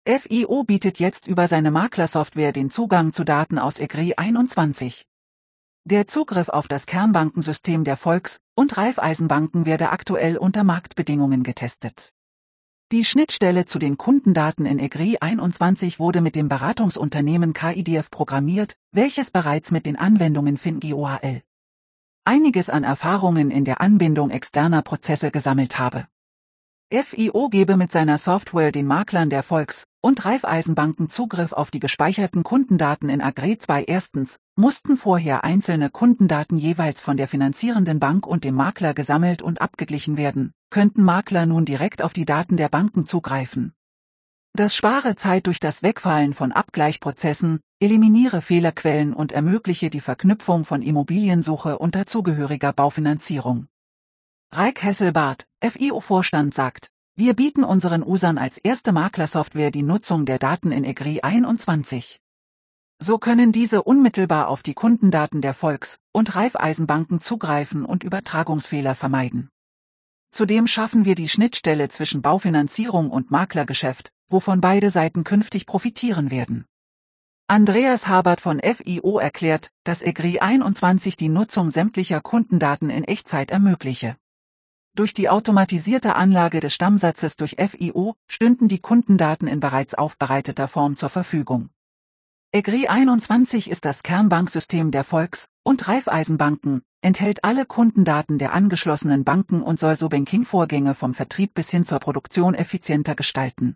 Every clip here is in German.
FIO bietet jetzt über seine Maklersoftware den Zugang zu Daten aus EGRI21. Der Zugriff auf das Kernbankensystem der Volks- und Raiffeisenbanken werde aktuell unter Marktbedingungen getestet. Die Schnittstelle zu den Kundendaten in EGRI21 wurde mit dem Beratungsunternehmen KIDF programmiert, welches bereits mit den Anwendungen FinGOAL einiges an Erfahrungen in der Anbindung externer Prozesse gesammelt habe. FIO gebe mit seiner Software den Maklern der Volks- und Raiffeisenbanken Zugriff auf die gespeicherten Kundendaten in EGRI2. Erstens mussten vorher einzelne Kundendaten jeweils von der finanzierenden Bank und dem Makler gesammelt und abgeglichen werden, könnten Makler nun direkt auf die Daten der Banken zugreifen. Das spare Zeit durch das Wegfallen von Abgleichprozessen, eliminiere Fehlerquellen und ermögliche die Verknüpfung von Immobiliensuche und dazugehöriger Baufinanzierung. Raik Hesselbart, FIO-Vorstand, sagt: Wir bieten unseren Usern als erste Maklersoftware die Nutzung der Daten in EGRI21. So können diese unmittelbar auf die Kundendaten der Volks- und Raiffeisenbanken zugreifen und Übertragungsfehler vermeiden. Zudem schaffen wir die Schnittstelle zwischen Baufinanzierung und Maklergeschäft, wovon beide Seiten künftig profitieren werden. Andreas Habert von FIO erklärt, dass EGRI21 die Nutzung sämtlicher Kundendaten in Echtzeit ermögliche. Durch die automatisierte Anlage des Stammsatzes durch FIO stünden die Kundendaten in bereits aufbereiteter Form zur Verfügung. EGRI21 ist das Kernbanksystem der Volks- und Raiffeisenbanken, enthält alle Kundendaten der angeschlossenen Banken und soll so Banking-Vorgänge vom Vertrieb bis hin zur Produktion effizienter gestalten.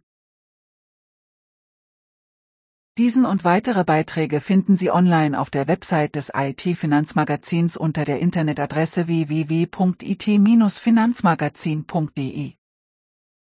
Diesen und weitere Beiträge finden Sie online auf der Website des IT-Finanzmagazins unter der Internetadresse www.it-finanzmagazin.de.